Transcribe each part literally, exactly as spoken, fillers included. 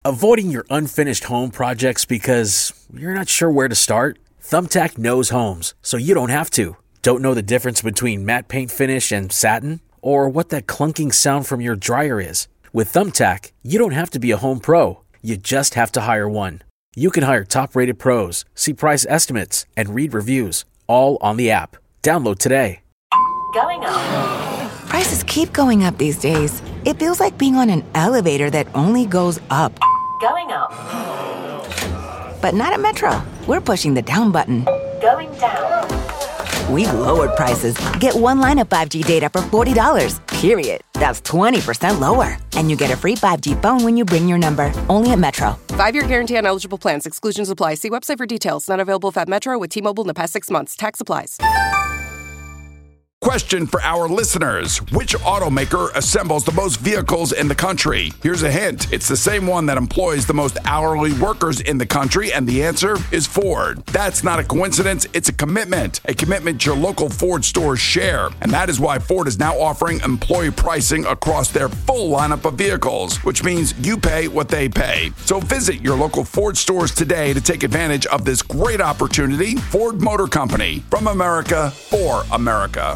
Avoiding your unfinished home projects because you're not sure where to start? Thumbtack knows homes, so you don't have to. Don't know the difference between matte paint finish and satin? Or what that clunking sound from your dryer is? With Thumbtack, you don't have to be a home pro. You just have to hire one. You can hire top-rated pros, see price estimates, and read reviews, all on the app. Download today. Going up. Prices keep going up these days. It feels like being on an elevator that only goes up. Going up. But not at Metro. We're pushing the down button. Going down. We've lowered prices. Get one line of five G data for forty dollars, period. That's twenty percent lower. And you get a free five G phone when you bring your number. Only at Metro. Five-year guarantee on eligible plans. Exclusions apply. See website for details. Not available if at Metro with T-Mobile in the past six months. Tax applies. Question for our listeners. Which automaker assembles the most vehicles in the country? Here's a hint. It's the same one that employs the most hourly workers in the country, and the answer is Ford. That's not a coincidence. It's a commitment. A commitment your local Ford stores share. And that is why Ford is now offering employee pricing across their full lineup of vehicles, which means you pay what they pay. So visit your local Ford stores today to take advantage of this great opportunity. Ford Motor Company. From America, for America.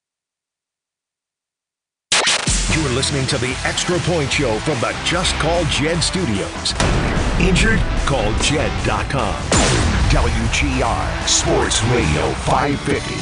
You're listening to the Extra Point Show from the Just Call Jed Studios. Injured? Call Jed dot com. W G R Sports Radio five fifty.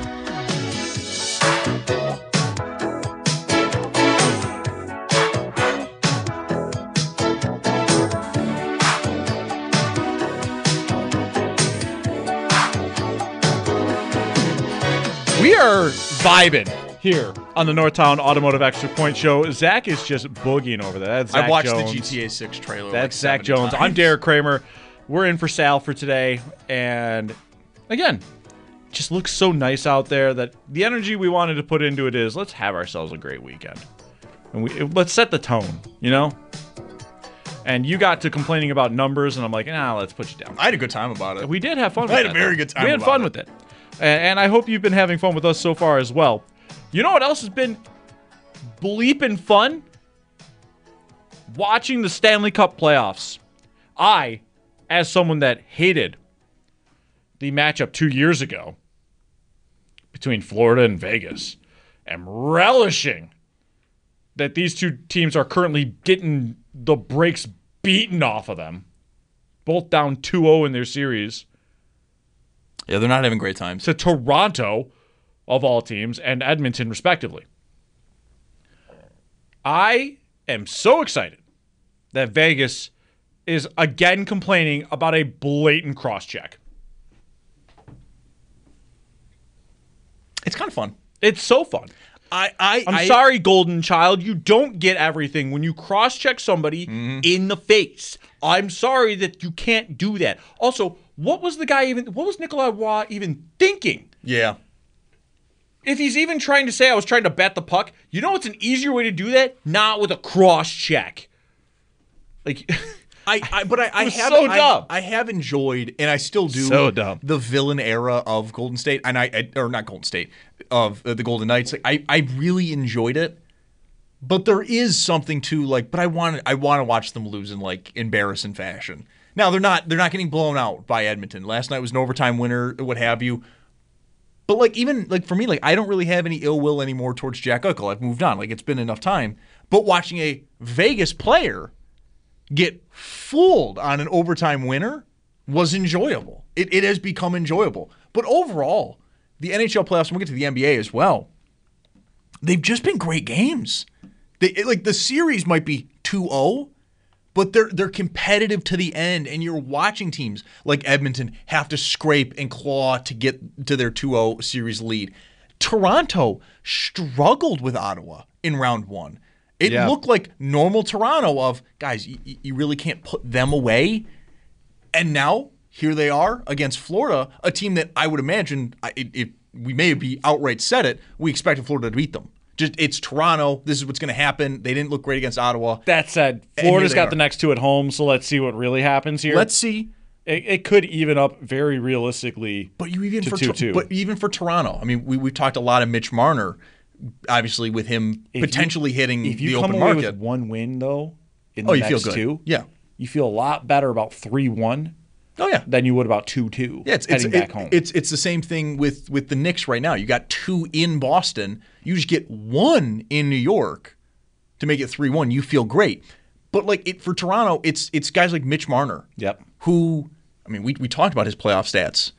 We are vibing here on the Northtown Automotive Extra Point Show. Zach is just boogieing over there. That's Zach I watched Jones. the G T A six trailer. That's like Zach Jones. times. I'm Derek Kramer. We're in for Sal for today. And again, just looks so nice out there that the energy we wanted to put into it is let's have ourselves a great weekend. And we let's set the tone, you know? And you got to complaining about numbers, and I'm like, nah, let's put you down. I had a good time about it. We did have fun with I had that, a very though. good time We had about fun it. with it. And, and I hope you've been having fun with us so far as well. You know what else has been bleeping fun? Watching the Stanley Cup playoffs. I, as someone that hated the matchup two years ago between Florida and Vegas, am relishing that these two teams are currently getting the brakes beaten off of them. Both down two oh in their series. Yeah, they're not having great times. To Toronto, of all teams, and Edmonton, respectively. I am so excited that Vegas is again complaining about a blatant cross-check. It's kind of fun. It's so fun. I, I, I'm I, sorry, Golden Child. You don't get everything when you cross-check somebody mm-hmm. in the face. I'm sorry that you can't do that. Also, what was the guy even, what was Nikolai Waugh even thinking? Yeah. If he's even trying to say I was trying to bet the puck, you know what's an easier way to do that? Not with a cross-check. Like... I, I, but I, I have so dumb. I, I have enjoyed, and I still do, so dumb. the villain era of Golden State, and I, I or not Golden State, of uh, the Golden Knights. Like, I, I really enjoyed it, but there is something to like. But I want I want to watch them lose in like embarrassing fashion. Now they're not they're not getting blown out by Edmonton. Last night was an overtime winner, what have you. But like even like for me, like I don't really have any ill will anymore towards Jack Eichel. I've moved on. Like it's been enough time. But watching a Vegas player get fooled on an overtime winner was enjoyable. It it has become enjoyable. But overall, the N H L playoffs, and we'll get to the N B A as well, they've just been great games. They it, like the series might be two oh, but they're they're competitive to the end, and you're watching teams like Edmonton have to scrape and claw to get to their two oh series lead. Toronto struggled with Ottawa in round one. It yeah. looked like normal Toronto of, guys, you, you really can't put them away. And now, here they are against Florida, a team that I would imagine, if we may be outright said it, we expected Florida to beat them. Just It's Toronto. This is what's going to happen. They didn't look great against Ottawa. That said, Florida's got are. the next two at home, so let's see what really happens here. Let's see. It, it could even up very realistically but you even to for two two. But even for Toronto, I mean, we, we've talked a lot of Mitch Marner, obviously with him if potentially you, hitting if you the come open away market. With one win though, in the oh, you next feel good. two, yeah, you feel a lot better about three one Oh yeah, than you would about two two yeah, it's, heading it's, back it, home. It's it's the same thing with with the Knicks right now. You got two in Boston. You just get one in New York to make it three one. You feel great. But like it for Toronto, it's it's guys like Mitch Marner. Yep. Who, I mean, we we talked about his playoff stats.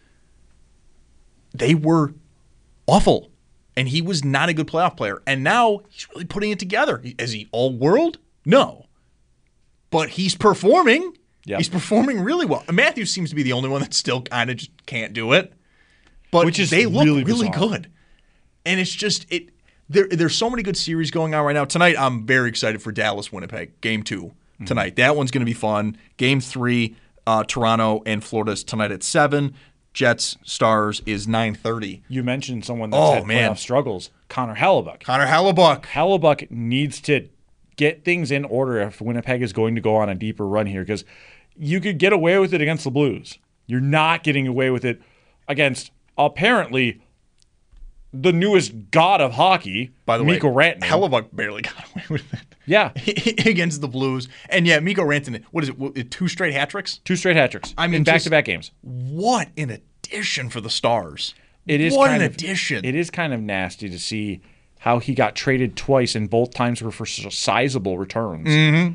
They were awful. And he was not a good playoff player. And now he's really putting it together. Is he all world? No. But he's performing. Yep. He's performing really well. Matthews seems to be the only one that still kind of just can't do it. But Which is they look really really, bizarre. good. And it's just it there there's so many good series going on right now. Tonight I'm very excited for Dallas Winnipeg, game two tonight. Mm-hmm. That one's gonna be fun. Game three, uh, Toronto and Florida's tonight at seven. Jets Stars is nine thirty. You mentioned someone that's Oh, had man. playoff struggles. Connor Hellebuck. Connor Hellebuck. Hellebuck needs to get things in order if Winnipeg is going to go on a deeper run here, because you could get away with it against the Blues. You're not getting away with it against, apparently, the newest god of hockey, By the Mikko way, Rantanen. Hellebuck barely got away with it. Yeah. Against the Blues. And yeah, Mikko Rantanen, what is it, two straight hat tricks? Two straight hat tricks I mean, in just- back-to-back games. What an addition for the Stars. It is What kind an of, addition. It is kind of nasty to see how he got traded twice, and both times were for sizable returns. Mm-hmm.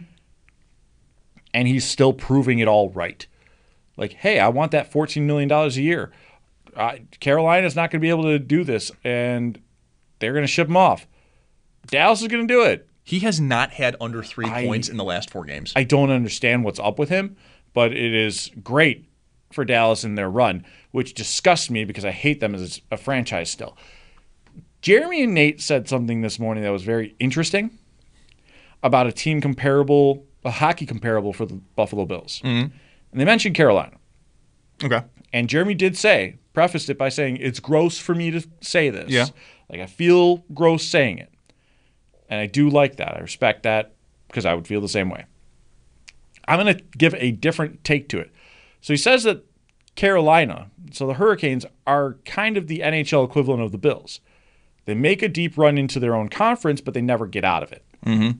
And he's still proving it all right. Like, hey, I want that fourteen million dollars a year. Uh, Carolina's not going to be able to do this, and they're going to ship him off. Dallas is going to do it. He has not had under three I- points in the last four games. I don't understand what's up with him, but it is great for Dallas in their run, which disgusts me because I hate them as a franchise still. Jeremy and Nate said something this morning that was very interesting about a team comparable, a hockey comparable for the Buffalo Bills. Mm-hmm. And they mentioned Carolina. Okay. And Jeremy did say, prefaced it by saying, it's gross for me to say this. Yeah. Like, I feel gross saying it. And I do like that. I respect that because I would feel the same way. I'm going to give a different take to it. So he says that Carolina, so the Hurricanes, are kind of the N H L equivalent of the Bills. They make a deep run into their own conference, but they never get out of it. Mm-hmm.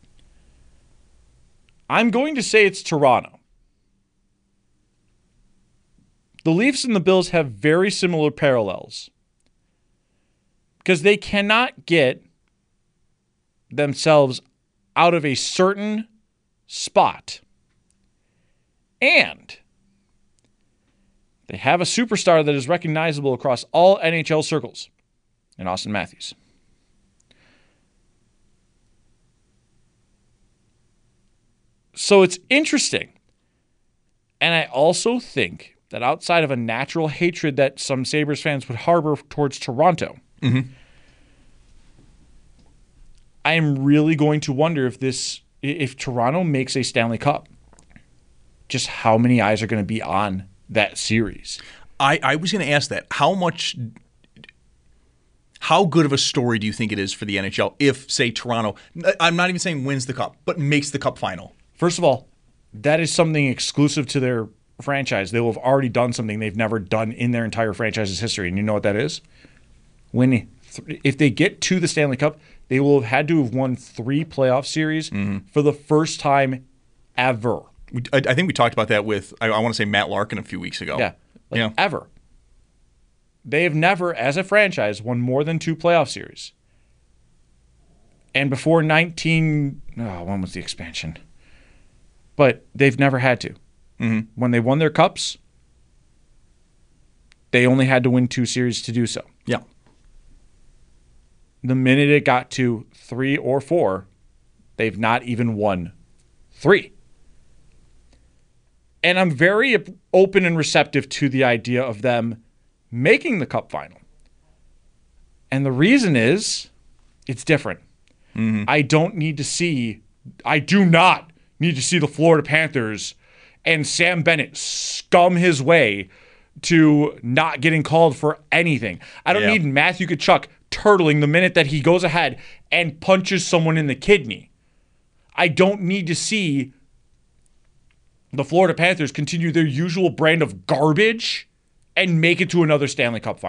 I'm going to say it's Toronto. The Leafs and the Bills have very similar parallels because they cannot get themselves out of a certain spot. And they have a superstar that is recognizable across all N H L circles in Auston Matthews. So it's interesting. And I also think that outside of a natural hatred that some Sabres fans would harbor towards Toronto, Mm-hmm. I am really going to wonder if this, if Toronto makes a Stanley Cup, just how many eyes are going to be on that series. I, I was going to ask that. How much, how good of a story do you think it is for the N H L if, say, Toronto, I'm not even saying wins the Cup, but makes the Cup final? First of all, that is something exclusive to their franchise. They will have already done something they've never done in their entire franchise's history. And you know what that is? When, if they get to the Stanley Cup, they will have had to have won three playoff series Mm-hmm. for the first time ever. We, I, I think we talked about that with, I, I want to say, Matt Larkin a few weeks ago. Yeah. Like Yeah. ever. They have never, as a franchise, won more than two playoff series. And before nineteen, oh, when was the expansion? But they've never had to. Mm-hmm. When they won their cups, they only had to win two series to do so. Yeah. The minute it got to three or four, they've not even won three. And I'm very open and receptive to the idea of them making the Cup final. And the reason is it's different. Mm-hmm. I don't need to see, I do not need to see the Florida Panthers and Sam Bennett scum his way to not getting called for anything. I don't Yeah. need Matthew Tkachuk turtling the minute that he goes ahead and punches someone in the kidney. I don't need to see the Florida Panthers continue their usual brand of garbage and make it to another Stanley Cup final.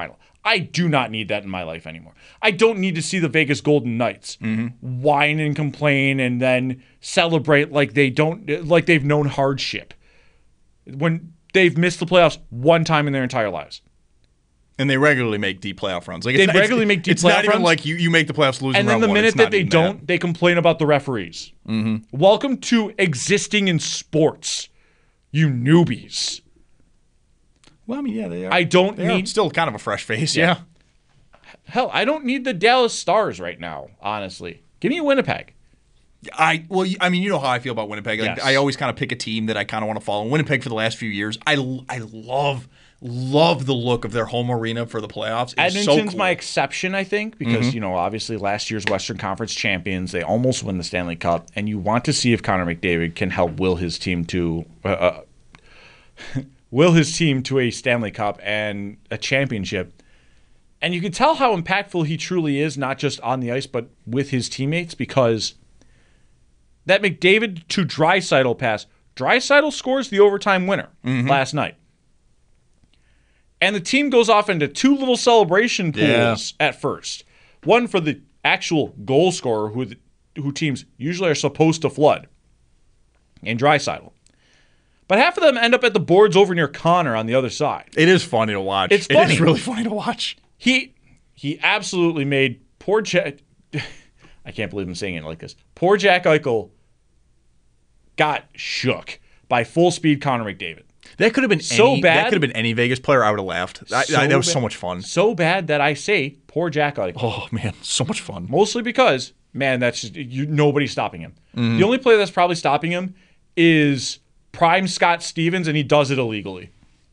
I do not need that in my life anymore. I don't need to see the Vegas Golden Knights Mm-hmm. whine and complain and then celebrate like they don't like they've known hardship when they've missed the playoffs one time in their entire lives. And they regularly make deep playoff runs. Like They it's not, regularly it's, make deep It's playoff not even runs. like you, you make the playoffs losing And then round the one. minute It's that not they even don't, that. they complain about the referees. Mm-hmm. Welcome to existing in sports, you newbies. Well, I mean, yeah, they are. I don't they are need- still kind of a fresh face. Yeah. Hell, I don't need the Dallas Stars right now, honestly. Give me Winnipeg. I well, I mean, you know how I feel about Winnipeg. Like, Yes. I always kind of pick a team that I kind of want to follow. Winnipeg for the last few years, I, I love love the look of their home arena for the playoffs. It's so Edmonton's cool. my exception, I think, because, Mm-hmm. you know, obviously last year's Western Conference champions, they almost win the Stanley Cup, and you want to see if Connor McDavid can help will his team to uh, uh, will his team to a Stanley Cup and a championship. And you can tell how impactful he truly is, not just on the ice, but with his teammates, because that McDavid to Draisaitl pass, Draisaitl scores the overtime winner Mm-hmm. last night. And the team goes off into two little celebration pools Yeah. at first. One for the actual goal scorer, who the, who teams usually are supposed to flood, and Draisaitl. But half of them end up at the boards over near Connor on the other side. It is funny to watch. It's It funny. is really funny to watch. He he absolutely made poor Jack. I can't believe I'm saying it like this. Poor Jack Eichel got shook by full speed Connor McDavid. That could have been So any, bad. That could have been any Vegas player. I would have laughed. I, So I, that was so ba- much fun. So bad that I say poor Jack Eichel. Oh man, so much fun. Mostly because, man, that's just you, nobody's stopping him. Mm-hmm. The only player that's probably stopping him is prime Scott Stevens, and he does it illegally.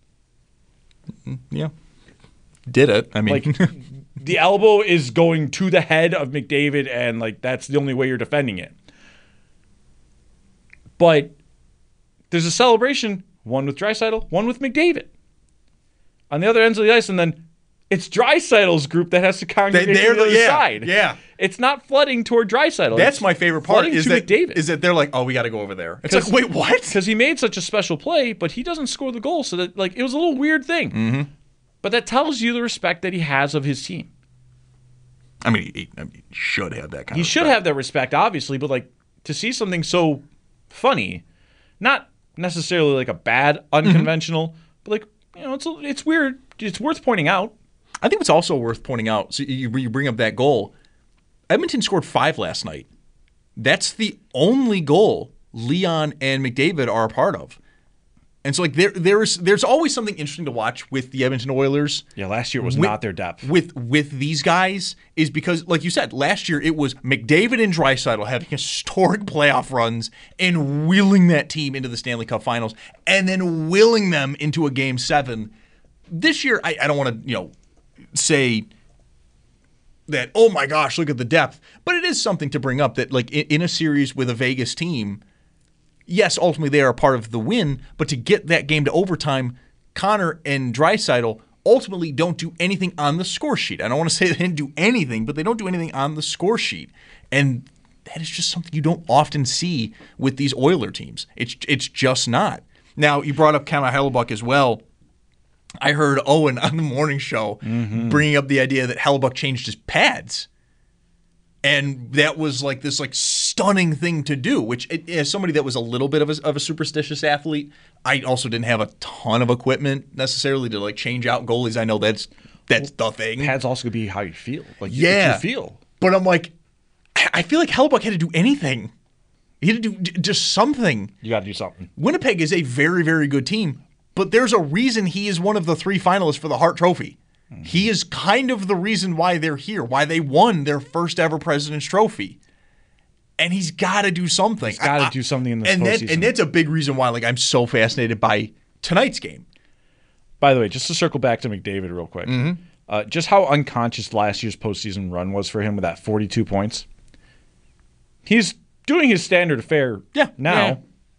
Yeah, did it? I mean, Like the elbow is going to the head of McDavid, and like that's the only way you're defending it. But there's a celebration, one with Draisaitl, one with McDavid, on the other ends of the ice, and then it's Draisaitl's group that has to congregate they're to the the- other yeah, side. yeah. It's not flooding toward Draisaitl. that's It's my favorite part. flooding Is to that McDavid. is that they're like, oh, we got to go over there. It's like, wait, what? Because he made such a special play, but he doesn't score the goal, so that like it was a little weird thing. Mm-hmm. But that tells you the respect that he has of his team. I mean, he, I mean, he should have that kind He of. should respect. have that respect, obviously, but like to see something so funny, not necessarily like a bad, unconventional, but like you know, it's it's weird. It's worth pointing out. I think it's also worth pointing out. So you, you bring up that goal. Edmonton scored five last night. That's the only goal Leon and McDavid are a part of. And so, like, there, there's there's always something interesting to watch with the Edmonton Oilers. Yeah, last year was with, not their depth. with with these guys is because, like you said, last year it was McDavid and Draisaitl having historic playoff runs and wheeling that team into the Stanley Cup Finals, and then willing them into a Game Seven. This year, I, I don't want to you know say that, oh my gosh, look at the depth, but it is something to bring up that, like, in, in a series with a Vegas team. Yes, ultimately they are a part of the win, but to get that game to overtime, Connor and Draisaitl ultimately don't do anything on the score sheet. I don't want to say they didn't do anything, but they don't do anything on the score sheet. And that is just something you don't often see with these Oiler teams. It's it's just not. Now, you brought up Connor Hellebuyck as well. I heard Owen on the morning show Mm-hmm. bringing up the idea that Hellebuyck changed his pads. And that was like this like stunning thing to do, which it, as somebody that was a little bit of a, of a superstitious athlete, I also didn't have a ton of equipment necessarily to like change out goalies. I know that's that's the thing. Pads also could be how you feel. Like Yeah. you feel. But I'm like, I feel like Hellebuyck had to do anything. He had to do j- just something. You got to do something. Winnipeg is a very, very good team, but there's a reason he is one of the three finalists for the Hart Trophy. Mm-hmm. He is kind of the reason why they're here, why they won their first ever President's Trophy. And he's got to do something. He's got I- to do something in this and that, postseason. and that's a big reason why like I'm so fascinated by tonight's game. By the way, just to circle back to McDavid real quick, Mm-hmm. uh, just how unconscious last year's postseason run was for him with that forty-two points. He's doing his standard fare Yeah, now. yeah.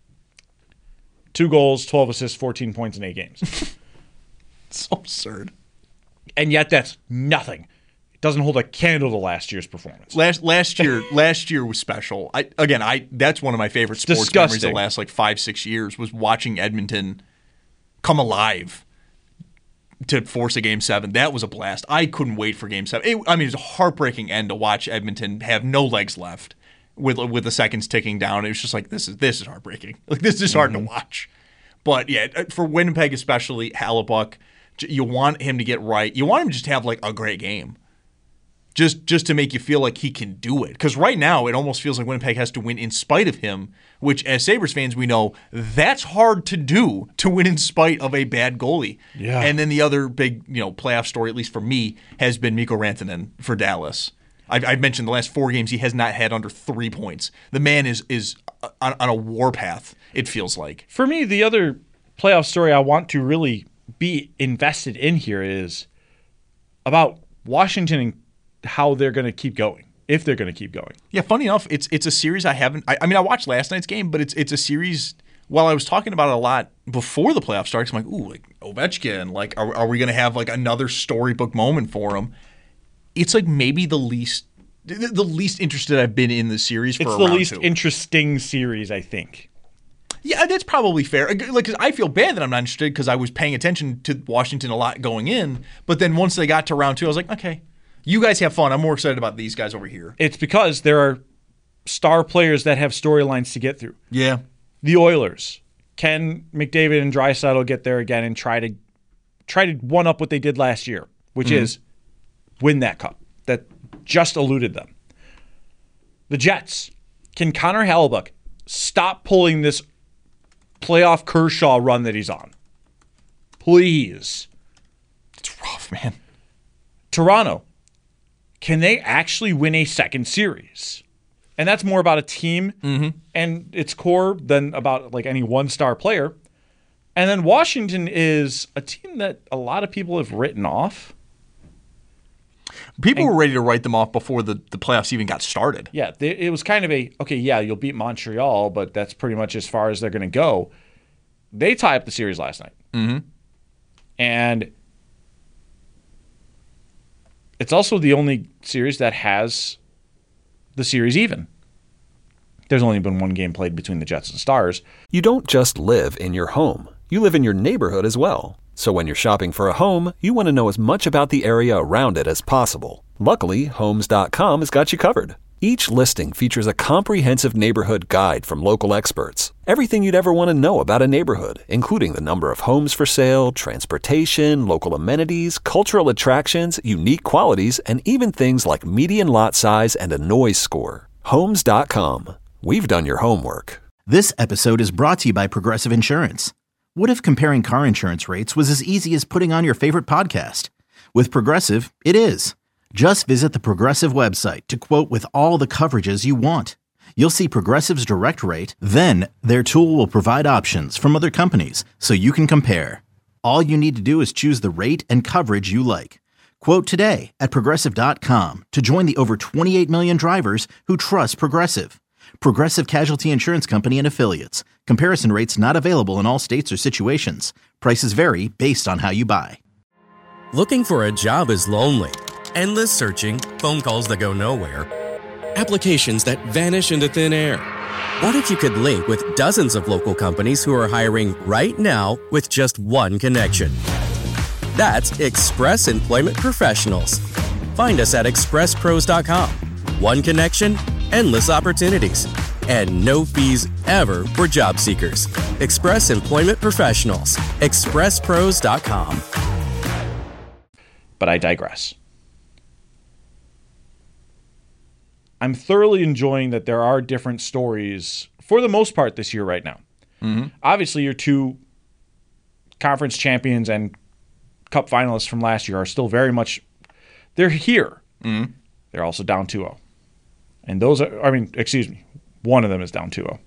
Two goals, twelve assists, fourteen points in eight games. It's so absurd. And yet that's nothing. It doesn't hold a candle to last year's performance. Last last year, last year was special. I again, I that's one of my favorite sports disgusting. memories of the last like five six years was watching Edmonton come alive to force a game seven. That was a blast. I couldn't wait for game seven. It, I mean, it was a heartbreaking end to watch Edmonton have no legs left with with the seconds ticking down. It was just like, this is this is heartbreaking. Like, this is hard mm-hmm. to watch. But yeah, for Winnipeg especially, Hellebuyck, you want him to get right. You want him to just have like a great game. Just just to make you feel like he can do it. Because right now, it almost feels like Winnipeg has to win in spite of him, which as Sabres fans, we know that's hard to do, to win in spite of a bad goalie. Yeah. And then the other big, you know, playoff story, at least for me, has been Mikko Rantanen for Dallas. I've, I've mentioned the last four games he has not had under three points. The man is is on, on a warpath, it feels like. For me, the other playoff story I want to really be invested in here is about Washington and how they're going to keep going, if they're going to keep going. Yeah, funny enough, it's it's a series I haven't. I, I mean, I watched last night's game, but it's it's a series. While I was talking about it a lot before the playoff starts, I'm like, ooh, like Ovechkin. Like, are are we going to have like another storybook moment for him? It's like maybe the least the, the least interested I've been in the series for. It's a the round least two. interesting series, I think. Yeah, that's probably fair. Like, 'cause I feel bad that I'm not interested because I was paying attention to Washington a lot going in, but then once they got to round two, I was like, okay. You guys have fun. I'm more excited about these guys over here. It's because there are star players that have storylines to get through. Yeah. The Oilers. Can McDavid and Draisaitl get there again and try to try to one up what they did last year, which mm-hmm. is win that cup that just eluded them. The Jets. Can Connor Hellebuyck stop pulling this playoff Kershaw run that he's on? Please. It's rough, man. Toronto. Can they actually win a second series? And that's more about a team mm-hmm. and its core than about like any one-star player. And then Washington is a team that a lot of people have written off. People and, were ready to write them off before the, the playoffs even got started. Yeah, they, it was kind of a, okay, yeah, you'll beat Montreal, but that's pretty much as far as they're going to go. They tie up the series last night. Mm-hmm. And it's also the only series that has the series even. There's only been one game played between the Jets and Stars. You don't just live in your home. You live in your neighborhood as well. So when you're shopping for a home, you want to know as much about the area around it as possible. Luckily, Homes dot com has got you covered. Each listing features a comprehensive neighborhood guide from local experts. Everything you'd ever want to know about a neighborhood, including the number of homes for sale, transportation, local amenities, cultural attractions, unique qualities, and even things like median lot size and a noise score. Homes dot com. We've done your homework. This episode is brought to you by Progressive Insurance. What if comparing car insurance rates was as easy as putting on your favorite podcast? With Progressive, it is. Just visit the Progressive website to quote with all the coverages you want. You'll see Progressive's direct rate, then their tool will provide options from other companies so you can compare. All you need to do is choose the rate and coverage you like. Quote today at Progressive dot com to join the over twenty-eight million drivers who trust Progressive. Progressive Casualty Insurance Company and Affiliates. Comparison rates not available in all states or situations. Prices vary based on how you buy. Looking for a job is lonely. Endless searching, phone calls that go nowhere, applications that vanish into thin air. What if you could link with dozens of local companies who are hiring right now with just one connection? That's Express Employment Professionals. Find us at express pros dot com. One connection, endless opportunities, and no fees ever for job seekers. Express Employment Professionals. express pros dot com. But I digress. I'm thoroughly enjoying that there are different stories for the most part this year right now. Mm-hmm. Obviously, your two conference champions and cup finalists from last year are still very much, they're here. Mm-hmm. They're also down two oh. And those are, I mean, excuse me, one of them is down two oh.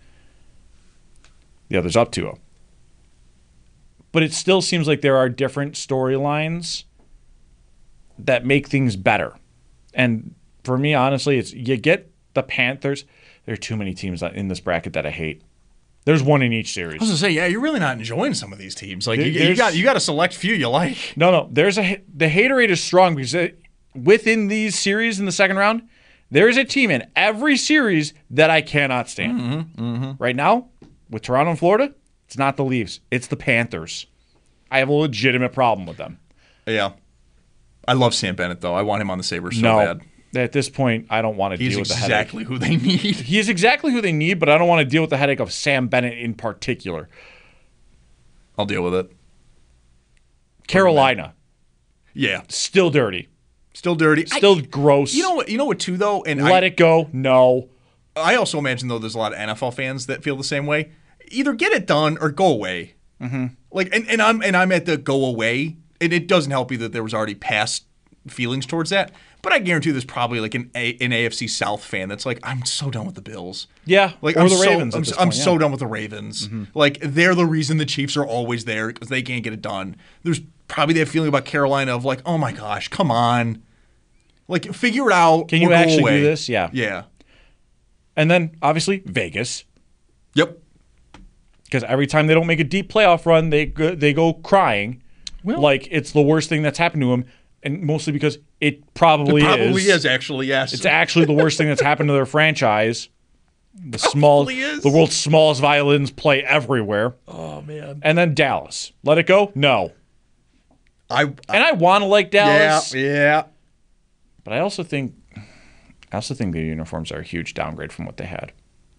The other's up two oh. But it still seems like there are different storylines that make things better. And for me, honestly, it's you get the Panthers. There are too many teams in this bracket that I hate. There's one in each series. I was gonna say, yeah, you're really not enjoying some of these teams. Like you, you got, you got a select few you like. No, no, there's a the haterade is strong because it, within these series in the second round, there is a team in every series that I cannot stand. Mm-hmm, mm-hmm. Right now, with Toronto and Florida, it's not the Leafs, it's the Panthers. I have a legitimate problem with them. Yeah. I love Sam Bennett, though. I want him on the Sabres so no, bad. At this point, I don't want to He's deal with exactly the headache. who they need. He is exactly who they need, but I don't want to deal with the headache of Sam Bennett in particular. I'll deal with it. Carolina. Yeah. Still dirty. Still dirty. Still I, gross. You know what? You know what? Too though, and let I, it go. No. I also imagine though, there's a lot of N F L fans that feel the same way. Either get it done or go away. Mm-hmm. Like, and, and I'm and I'm at the go away, and it doesn't help you that there was already past feelings towards that. But I guarantee there's probably like an a, an A F C South fan that's like, I'm so done with the Bills. Yeah, like or I'm the so, Ravens. I'm, at this I'm point, so yeah. done with the Ravens. Mm-hmm. Like they're the reason the Chiefs are always there because they can't get it done. There's probably that feeling about Carolina of like, oh my gosh, come on, like figure it out. Can you or go actually away. do this? Yeah, yeah. And then obviously Vegas. Yep. Because every time they don't make a deep playoff run, they go, they go crying, well, like it's the worst thing that's happened to them, and mostly because it probably, it probably is. is actually yes. It's actually the worst thing that's happened to their franchise. The small, is. the world's smallest violins play everywhere. Oh man! And then Dallas, let it go? No. I, I and I want to like Dallas. Yeah, yeah. But I also think, I also think the uniforms are a huge downgrade from what they had.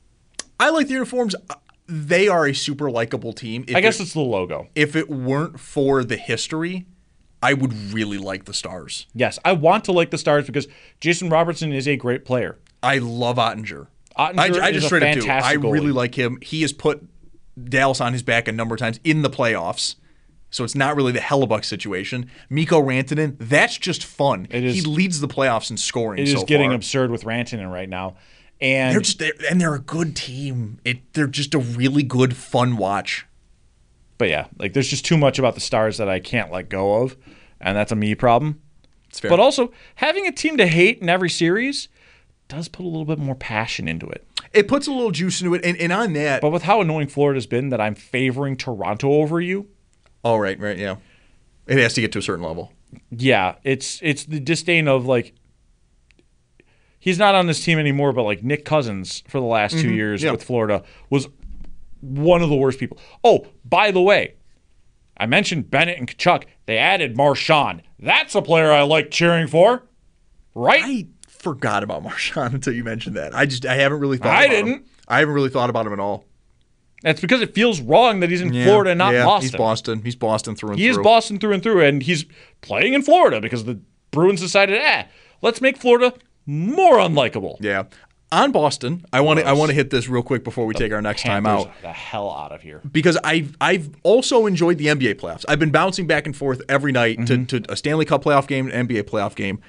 I like the uniforms. They are a super likable team. If I guess it, it's the logo. If it weren't for the history, I would really like the Stars. Yes, I want to like the Stars because Jason Robertson is a great player. I love Ottinger. Ottinger I, I is just a straight up do. fantastic I goalie. really like him. He has put Dallas on his back a number of times in the playoffs. So it's not really the Hellebuck situation. Mikko Rantanen, that's just fun. It is, he leads the playoffs in scoring. It is so getting far. absurd with Rantanen right now. And they're just they're, and they're a good team. It they're just a really good, fun watch. But yeah, like there's just too much about the Stars that I can't let go of, and that's a me problem. It's fair. But also having a team to hate in every series does put a little bit more passion into it. It puts a little juice into it, and, and on that. But with how annoying Florida's been, that I'm favoring Toronto over you. Oh right, right, yeah. It has to get to a certain level. Yeah, it's it's the disdain of like. He's not on this team anymore, but like Nick Cousins for the last two Mm-hmm. years yeah. with Florida was one of the worst people. Oh, by the way, I mentioned Bennett and Kachuk. They added Marchand. That's a player I like cheering for, right? I forgot about Marchand until you mentioned that. I just I haven't really thought. I about didn't. Him. I haven't really thought about him at all. That's because it feels wrong that he's in Yeah, Florida and not yeah, Boston. He's Boston. He's Boston through and he through. He is Boston through and through, and he's playing in Florida because the Bruins decided, eh, let's make Florida more unlikable. Yeah. On Boston, I want to I want to hit this real quick before we the take our next Panthers time out. The hell out of here. Because I've I've also enjoyed the N B A playoffs. I've been bouncing back and forth every night mm-hmm. to, to a Stanley Cup playoff game, an N B A playoff game.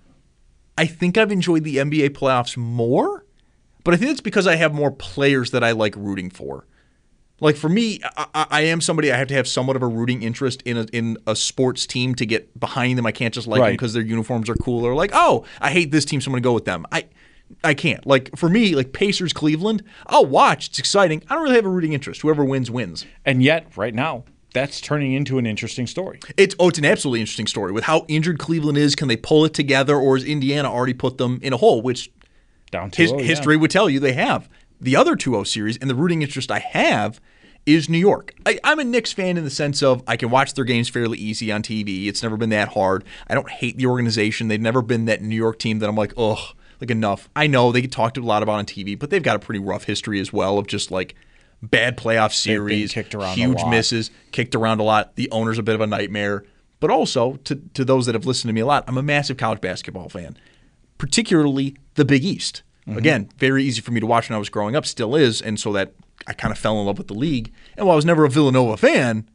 I think I've enjoyed the N B A playoffs more, but I think it's because I have more players that I like rooting for. Like for me, I, I am somebody I have to have somewhat of a rooting interest in a, in a sports team to get behind them. I can't just like right. them because their uniforms are cool or like, oh, I hate this team, so I'm going to go with them. I I can't. Like for me, like Pacers Cleveland, I'll watch. It's exciting. I don't really have a rooting interest. Whoever wins, wins. And yet, right now, that's turning into an interesting story. It's oh, it's an absolutely interesting story. With how injured Cleveland is, can they pull it together, or has Indiana already put them in a hole, which Down his, two oh, history yeah. would tell you they have. The other two oh series, and the rooting interest I have is New York. I, I'm a Knicks fan in the sense of I can watch their games fairly easy on T V. It's never been that hard. I don't hate the organization. They've never been that New York team that I'm like, ugh, like enough. I know they get talked a lot about on T V, but they've got a pretty rough history as well of just like bad playoff series, kicked around a huge lot. misses, kicked around a lot. The owner's a bit of a nightmare. But also, to, to those that have listened to me a lot, I'm a massive college basketball fan, particularly the Big East. Mm-hmm. Again, very easy for me to watch when I was growing up, still is, and so that I kind of fell in love with the league. And while I was never a Villanova fan,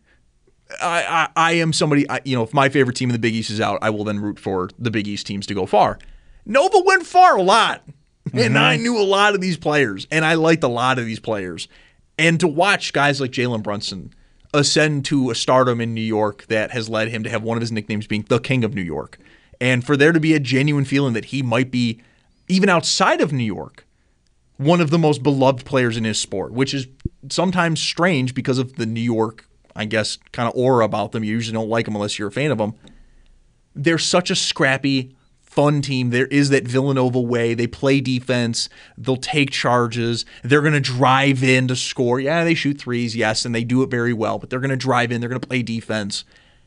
I, I, I am somebody, I, you know, if my favorite team in the Big East is out, I will then root for the Big East teams to go far. Nova went far a lot, mm-hmm. and I knew a lot of these players, and I liked a lot of these players. And to watch guys like Jalen Brunson ascend to a stardom in New York that has led him to have one of his nicknames being the King of New York, and for there to be a genuine feeling that he might be, even outside of New York, one of the most beloved players in his sport, which is sometimes strange because of the New York, I guess, kind of aura about them. You usually don't like them unless you're a fan of them. They're such a scrappy, fun team. There is that Villanova way. They play defense. They'll take charges. They're going to drive in to score. Yeah, they shoot threes, yes, and they do it very well, but they're going to drive in. They're going to play defense.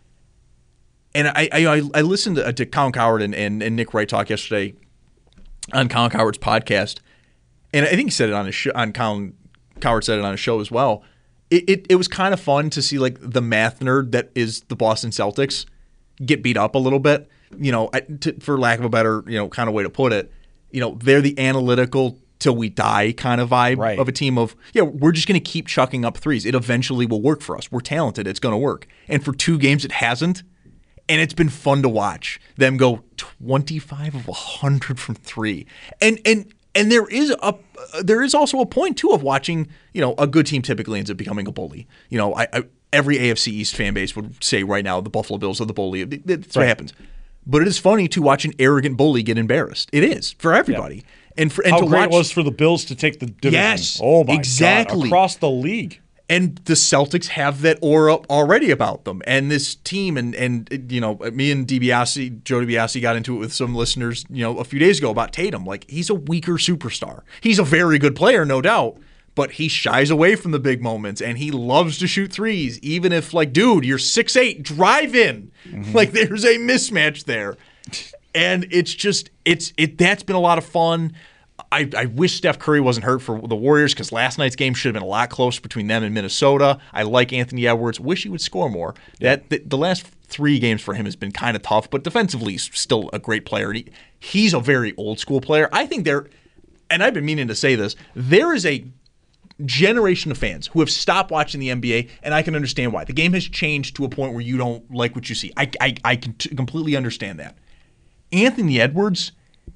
And I I, I listened to, to Colin Cowherd and, and, and Nick Wright talk yesterday on Colin Cowherd's podcast, and I think he said it on his show, on Colin Cowherd said it on his show as well. It, it it was kind of fun to see like the math nerd that is the Boston Celtics get beat up a little bit. You know, to, for lack of a better, you know, kind of way to put it, you know, they're the analytical till we die kind of vibe right. of a team of, yeah, we're just going to keep chucking up threes. It eventually will work for us. We're talented. It's going to work. And for two games, it hasn't. And it's been fun to watch them go twenty-five of one hundred from three. And and and there is a there is also a point too of watching, you know, a good team typically ends up becoming a bully. You know, I, I every A F C East fan base would say right now the Buffalo Bills are the bully. That's what right. happens. But it is funny to watch an arrogant bully get embarrassed. It is for everybody. Yep. And for and how to great watch, it was for the Bills to take the division. Yes, oh my exactly. God, across the league. And the Celtics have that aura already about them. And this team, and and you know, me and DiBiase, Joe DiBiase got into it with some listeners, you know, a few days ago about Tatum. Like, he's a weaker superstar. He's a very good player, no doubt, but he shies away from the big moments, and he loves to shoot threes, even if, like, dude, you're six eight, drive in. Mm-hmm. Like, there's a mismatch there. And it's just, it's it. that's been a lot of fun. I, I wish Steph Curry wasn't hurt for the Warriors because last night's game should have been a lot closer between them and Minnesota. I like Anthony Edwards. Wish he would score more. Yeah. That the, the last three games for him has been kind of tough, but defensively he's still a great player. He, he's a very old school player. I think there, and I've been meaning to say this, there is a generation of fans who have stopped watching the N B A, and I can understand why. The game has changed to a point where you don't like what you see. I I, I can t- completely understand that. Anthony Edwards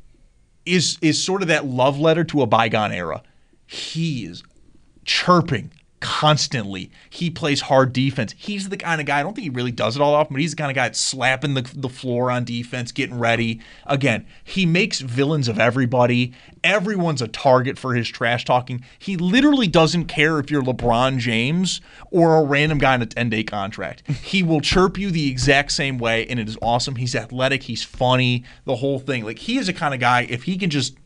is is sort of that love letter to a bygone era. He is chirping constantly. He plays hard defense. He's the kind of guy, I don't think he really does it all often, but he's the kind of guy that's slapping the, the floor on defense, getting ready. Again, he makes villains of everybody. Everyone's a target for his trash talking. He literally doesn't care if you're LeBron James or a random guy on a ten-day contract. He will chirp you the exact same way, and it is awesome. He's athletic. He's funny. The whole thing. Like, he is a kind of guy, if he can just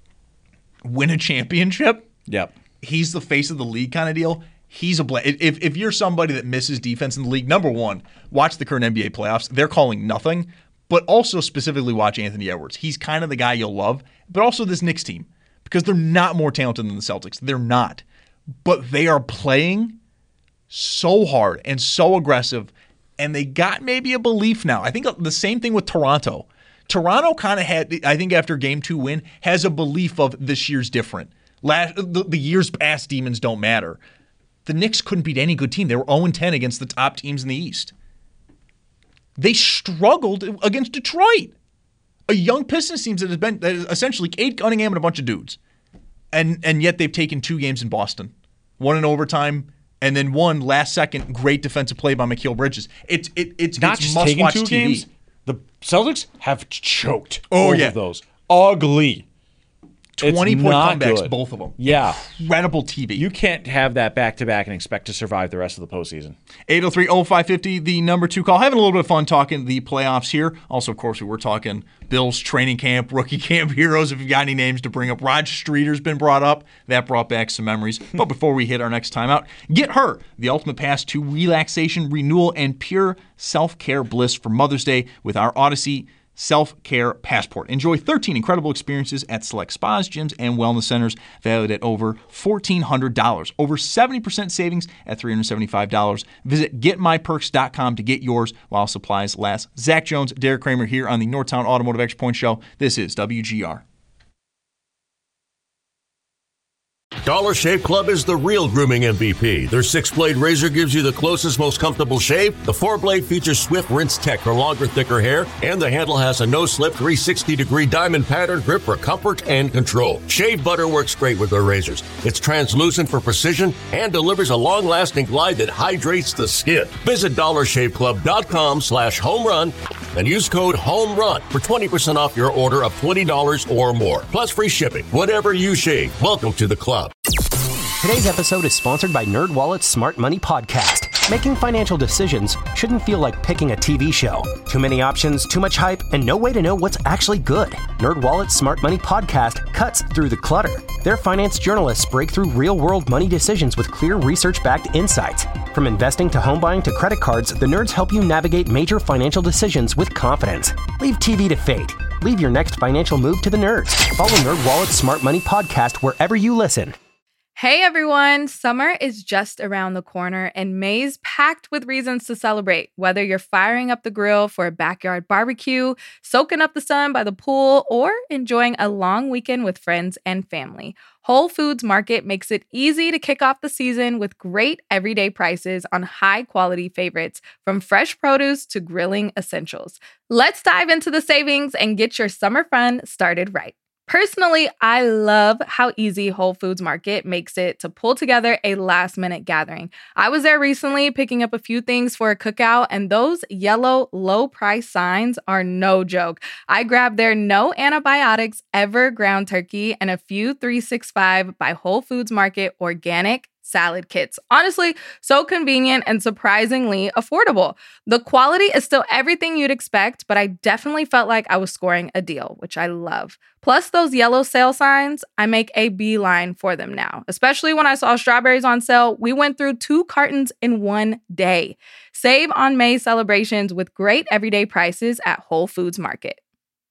win a championship, yep. he's the face of the league kind of deal. He's a bla- if if you're somebody that misses defense in the league, number one, watch the current N B A playoffs. They're calling nothing, but also specifically watch Anthony Edwards. He's kind of the guy you'll love, but also this Knicks team because they're not more talented than the Celtics. They're not, but they are playing so hard and so aggressive, and they got maybe a belief now. I think the same thing with Toronto. Toronto kind of had, I think after game two win, has a belief of this year's different. Last, the, the years past demons don't matter. The Knicks couldn't beat any good team. They were oh and ten against the top teams in the East. They struggled against Detroit, a young Pistons team that has been that is essentially Cade Cunningham and a bunch of dudes. And and yet they've taken two games in Boston. One in overtime, and then one last second great defensive play by Mikal Bridges. It's it, it's not it's just must taking watch two T V. games. The Celtics have choked oh, both yeah. of those. Ugly. twenty-point comebacks, good. Both of them. Yeah. Incredible T V. You can't have that back-to-back and expect to survive the rest of the postseason. eight oh three oh five fifty, the number two call. Having a little bit of fun talking the playoffs here. Also, of course, we were talking Bills training camp, rookie camp heroes. If you've got any names to bring up, Rod Streeter's been brought up. That brought back some memories. But before we hit our next timeout, get her the ultimate pass to relaxation, renewal, and pure self-care bliss for Mother's Day with our Odyssey Self-Care Passport. Enjoy thirteen incredible experiences at select spas, gyms, and wellness centers valued at over fourteen hundred dollars. Over seventy percent savings at three hundred seventy-five dollars. Visit get my perks dot com to get yours while supplies last. Zach Jones, Derek Kramer here on the Northtown Automotive Extra Point Show. This is W G R. Dollar Shave Club is the real grooming M V P. Their six-blade razor gives you the closest, most comfortable shave. The four-blade features Swift Rinse Tech for longer, thicker hair, and the handle has a no-slip three hundred sixty degree diamond pattern grip for comfort and control. Shave butter works great with their razors. It's translucent for precision and delivers a long-lasting glide that hydrates the skin. Visit dollar shave club dot com slash home run and use code HOMERUN for twenty percent off your order of twenty dollars or more, plus free shipping. Whatever you shave, welcome to the club. Today's episode is sponsored by NerdWallet's Smart Money Podcast. Making financial decisions shouldn't feel like picking a T V show. Too many options, too much hype, and no way to know what's actually good. NerdWallet's Smart Money Podcast cuts through the clutter. Their finance journalists break through real-world money decisions with clear research-backed insights. From investing to home buying to credit cards, the nerds help you navigate major financial decisions with confidence. Leave T V to fate. Leave your next financial move to the nerds. Follow NerdWallet's Smart Money Podcast wherever you listen. Hey everyone, summer is just around the corner and May's packed with reasons to celebrate. Whether you're firing up the grill for a backyard barbecue, soaking up the sun by the pool, or enjoying a long weekend with friends and family, Whole Foods Market makes it easy to kick off the season with great everyday prices on high-quality favorites, from fresh produce to grilling essentials. Let's dive into the savings and get your summer fun started right. Personally, I love how easy Whole Foods Market makes it to pull together a last-minute gathering. I was there recently picking up a few things for a cookout, and those yellow low-price signs are no joke. I grabbed their no antibiotics ever ground turkey and a few three sixty-five by Whole Foods Market organic salad kits. Honestly, so convenient and surprisingly affordable. The quality is still everything you'd expect, but I definitely felt like I was scoring a deal, which I love. Plus those yellow sale signs, I make a beeline for them now. Especially when I saw strawberries on sale, we went through two cartons in one day. Save on May celebrations with great everyday prices at Whole Foods Market.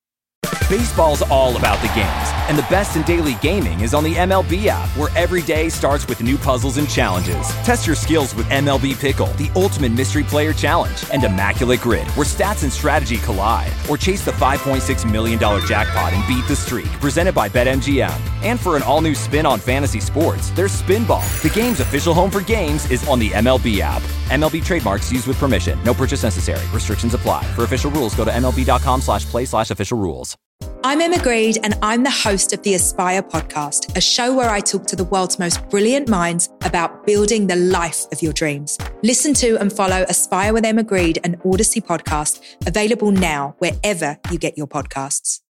Baseball's all about the games, and the best in daily gaming is on the M L B app, where every day starts with new puzzles and challenges. Test your skills with M L B Pickle, the ultimate mystery player challenge, and Immaculate Grid, where stats and strategy collide. Or chase the five point six million dollars jackpot and beat the streak, presented by BetMGM. And for an all-new spin on fantasy sports, there's Spinball. The game's official home for games is on the M L B app. M L B trademarks used with permission. No purchase necessary. Restrictions apply. For official rules, go to mlb.com slash play slash official rules. I'm Emma Greed, and I'm the host of the Aspire podcast, a show where I talk to the world's most brilliant minds about building the life of your dreams. Listen to and follow Aspire with Emma Greed, an Odyssey podcast, available now wherever you get your podcasts.